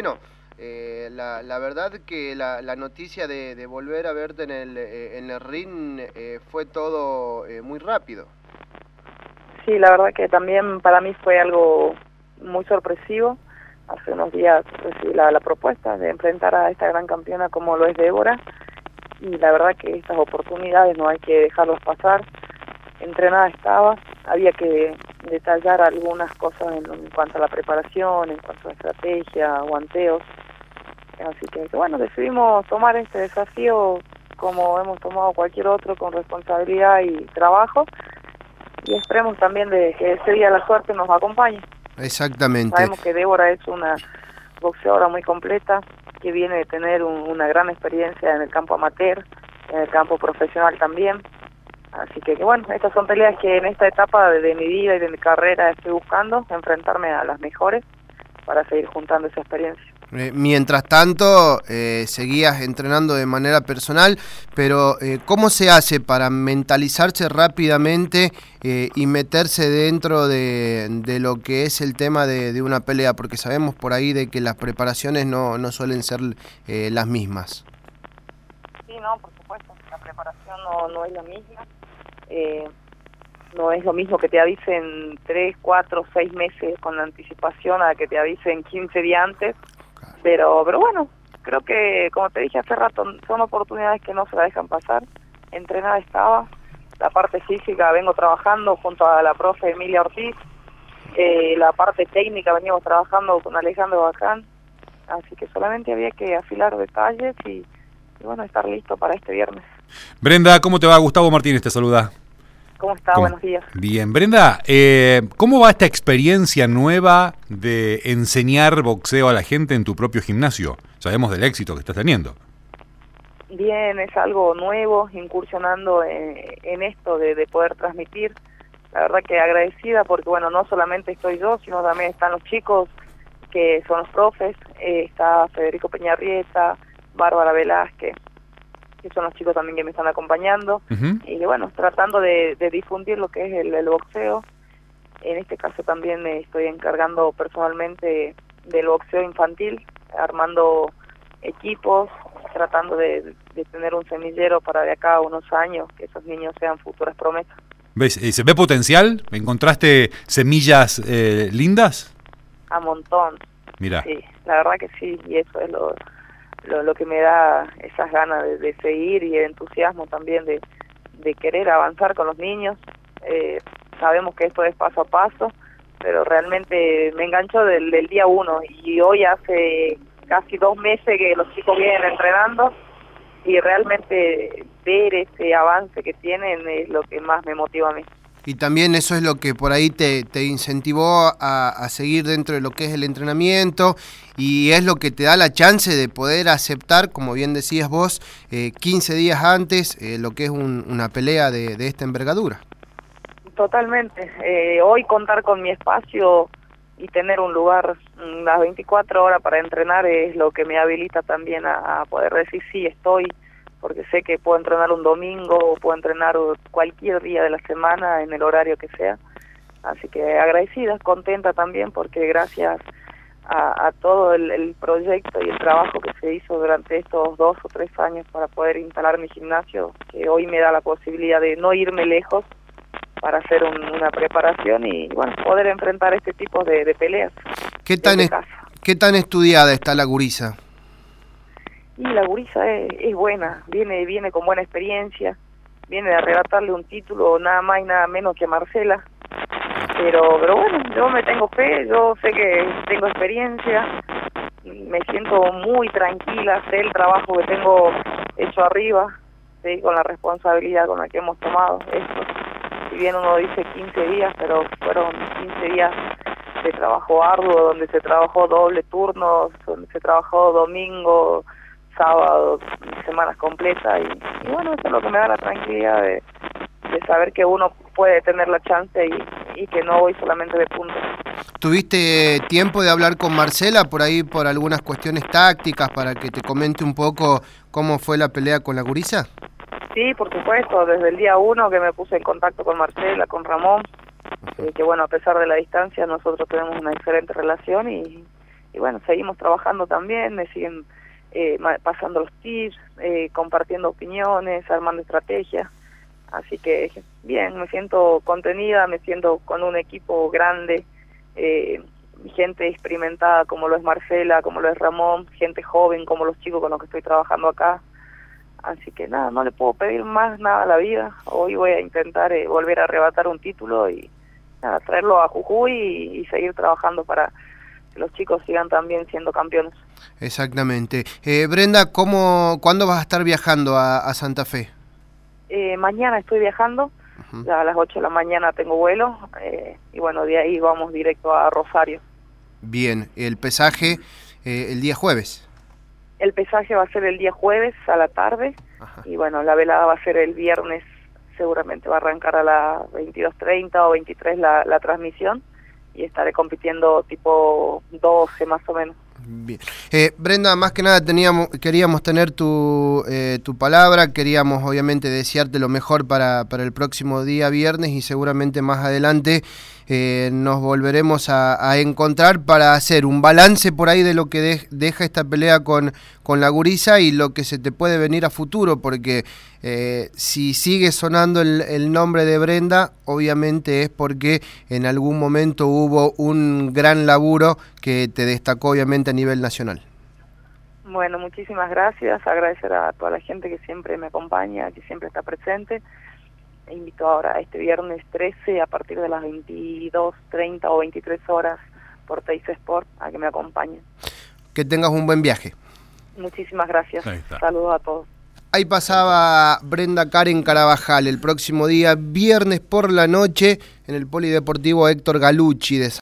bueno, la verdad que la noticia de volver a verte en el ring fue todo muy rápido. Sí, la verdad que también para mí fue algo muy sorpresivo. Hace unos días recibí la propuesta de enfrentar a esta gran campeona como lo es Débora, y la verdad que estas oportunidades no hay que dejarlas pasar. Entrenada estaba, había que detallar algunas cosas en cuanto a la preparación, en cuanto a estrategia, guanteos. Así que bueno, decidimos tomar este desafío como hemos tomado cualquier otro, con responsabilidad y trabajo, y esperemos también de que ese día la suerte nos acompañe. Exactamente. Sabemos que Débora es una boxeadora muy completa, que viene de tener una gran experiencia en el campo amateur, en el campo profesional también. Así que bueno, estas son peleas que en esta etapa de mi vida y de mi carrera estoy buscando, enfrentarme a las mejores para seguir juntando esa experiencia. Mientras tanto, seguías entrenando de manera personal, pero ¿cómo se hace para mentalizarse rápidamente y meterse dentro de lo que es el tema de una pelea? Porque sabemos por ahí de que las preparaciones no suelen ser las mismas. Sí, no, por supuesto, la preparación no es la misma. No es lo mismo que te avisen 3, 4, 6 meses con anticipación a que te avisen 15 días antes. Pero bueno, creo que, como te dije hace rato, son oportunidades que no se la dejan pasar. Entrenada estaba, la parte física vengo trabajando junto a la profe Emilia Ortiz, la parte técnica venimos trabajando con Alejandro Bacán, así que solamente había que afilar detalles y bueno, estar listo para este viernes. Brenda, ¿cómo te va? Gustavo Martínez te saluda. ¿Cómo está? ¿Cómo? Buenos días. Bien, Brenda, ¿cómo va esta experiencia nueva de enseñar boxeo a la gente en tu propio gimnasio? Sabemos del éxito que estás teniendo. Bien, es algo nuevo, incursionando en esto de poder transmitir. La verdad que agradecida porque, bueno, no solamente estoy yo, sino también están los chicos que son los profes, está Federico Peñarrieta, Bárbara Velázquez, que son los chicos también que me están acompañando, y bueno, tratando de difundir lo que es el boxeo. En este caso también me estoy encargando personalmente del boxeo infantil, armando equipos, tratando de tener un semillero para de acá a unos años, que esos niños sean futuras promesas. ¿Ves? ¿Se ve potencial? ¿Encontraste semillas lindas? A montón. Mira. Sí, la verdad que sí, y eso es lo que me da esas ganas de seguir, y el entusiasmo también de querer avanzar con los niños. Sabemos que esto es paso a paso, pero realmente me engancho del día 1, y hoy hace casi 2 meses que los chicos vienen entrenando, y realmente ver ese avance que tienen es lo que más me motiva a mí. Y también eso es lo que por ahí te incentivó a seguir dentro de lo que es el entrenamiento, y es lo que te da la chance de poder aceptar, como bien decías vos, 15 días antes, lo que es una pelea de esta envergadura. Totalmente. Hoy contar con mi espacio y tener un lugar las 24 horas para entrenar es lo que me habilita también a poder decir sí, estoy, porque sé que puedo entrenar un domingo o puedo entrenar cualquier día de la semana en el horario que sea. Así que agradecida, contenta también, porque gracias a todo el proyecto y el trabajo que se hizo durante estos 2 o 3 años para poder instalar mi gimnasio, que hoy me da la posibilidad de no irme lejos para hacer una preparación y bueno, poder enfrentar este tipo de peleas. ¿Qué tan estudiada está la gurisa? Y la gurisa es buena, viene con buena experiencia, viene de arrebatarle un título nada más y nada menos que a Marcela, pero bueno, yo me tengo fe, yo sé que tengo experiencia, me siento muy tranquila, sé el trabajo que tengo hecho arriba, ¿sí? Con la responsabilidad con la que hemos tomado esto. Si bien uno dice 15 días, pero fueron 15 días de trabajo arduo, donde se trabajó doble turno, donde se trabajó domingo, sábado, semanas completas, y bueno, eso es lo que me da la tranquilidad de saber que uno puede tener la chance y que no voy solamente de puntos. ¿Tuviste tiempo de hablar con Marcela por ahí por algunas cuestiones tácticas para que te comente un poco cómo fue la pelea con la gurisa? Sí, por supuesto, desde el día 1 que me puse en contacto con Marcela, con Ramón, que bueno, a pesar de la distancia nosotros tenemos una excelente relación, y que bueno, seguimos trabajando también, me siguen pasando los tips, compartiendo opiniones, armando estrategias. Así que bien, me siento contenida, me siento con un equipo grande, gente experimentada como lo es Marcela, como lo es Ramón, gente joven como los chicos con los que estoy trabajando acá. Así que nada, no le puedo pedir más nada a la vida. Hoy voy a intentar volver a arrebatar un título y nada, traerlo a Jujuy y seguir trabajando para que los chicos sigan también siendo campeones. Exactamente. Brenda, ¿cuándo vas a estar viajando a Santa Fe? Mañana estoy viajando, ya a las 8 de la mañana tengo vuelo, y bueno, de ahí vamos directo a Rosario. Bien, el pesaje el día jueves. El pesaje va a ser el día jueves a la tarde. Ajá. Y bueno, la velada va a ser el viernes, seguramente va a arrancar a las 22:30 o 23 la transmisión, y estaré compitiendo tipo 12 más o menos. Bien. Brenda, más que nada queríamos tener tu palabra, queríamos obviamente desearte lo mejor para el próximo día viernes, y seguramente más adelante nos volveremos a encontrar para hacer un balance por ahí de lo que deja esta pelea con la gurisa y lo que se te puede venir a futuro, porque si sigue sonando el nombre de Brenda, obviamente es porque en algún momento hubo un gran laburo que te destacó obviamente a nivel nacional. Bueno, muchísimas gracias, agradecer a toda la gente que siempre me acompaña, que siempre está presente. Invito ahora este viernes 13 a partir de las 22:30 o 23 horas por Teis Sport a que me acompañen. Que tengas un buen viaje. Muchísimas gracias. Saludos a todos. Ahí pasaba Brenda Karen Carabajal el próximo día, viernes por la noche, en el Polideportivo Héctor Galucci de